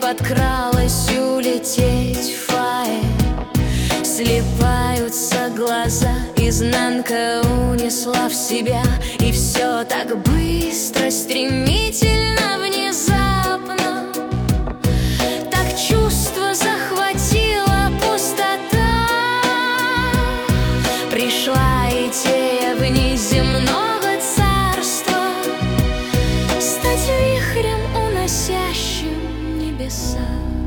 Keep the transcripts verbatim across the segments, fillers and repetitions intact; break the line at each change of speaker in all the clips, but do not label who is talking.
подкралась улететь в фае. Слипаются глаза, изнанка унесла в себя. И все так быстро, стремительно, внезапно. Так чувство захватила пустота. Пришла идея внеземного царства стать вихрем, уносящим небеса.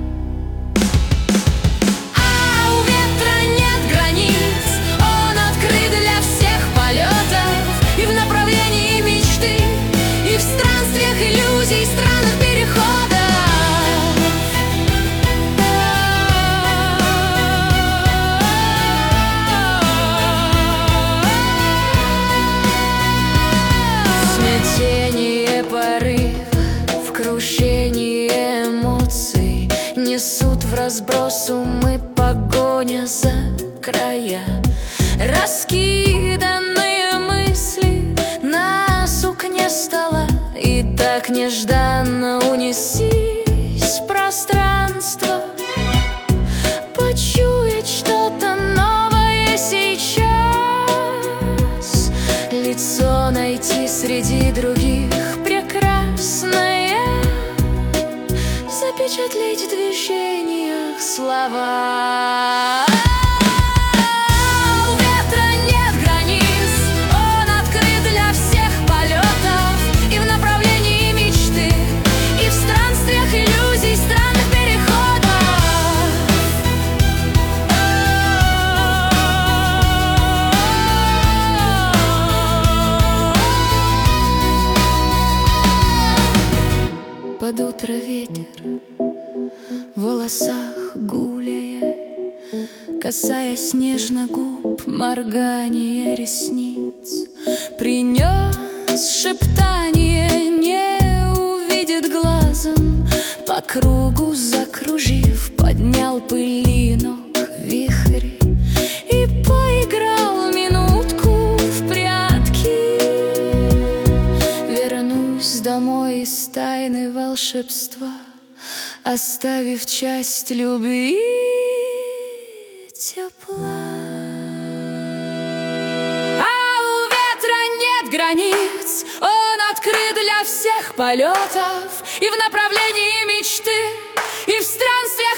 Смятение порыв, в крушении эмоций несут в разброс умы, погоня за края. Раскиданные мысли на сукне стола, и так нежданно унесись в пространство. Почуять что-то новое сейчас, лицо найти среди других прекрасное, запечатлеть в движениях слова. Под утро ветер в волосах гуляя, касаясь нежно губ, моргание ресниц, принес шептание, не увидит глазом. По кругу закружив, поднял пылинок вихрь и поиграл минутку в прятки. Вернусь домой из тайны волшебства, оставив часть любви и тепла. А у ветра нет границ, он открыт для всех полетов, и в направлении мечты, и в странствиях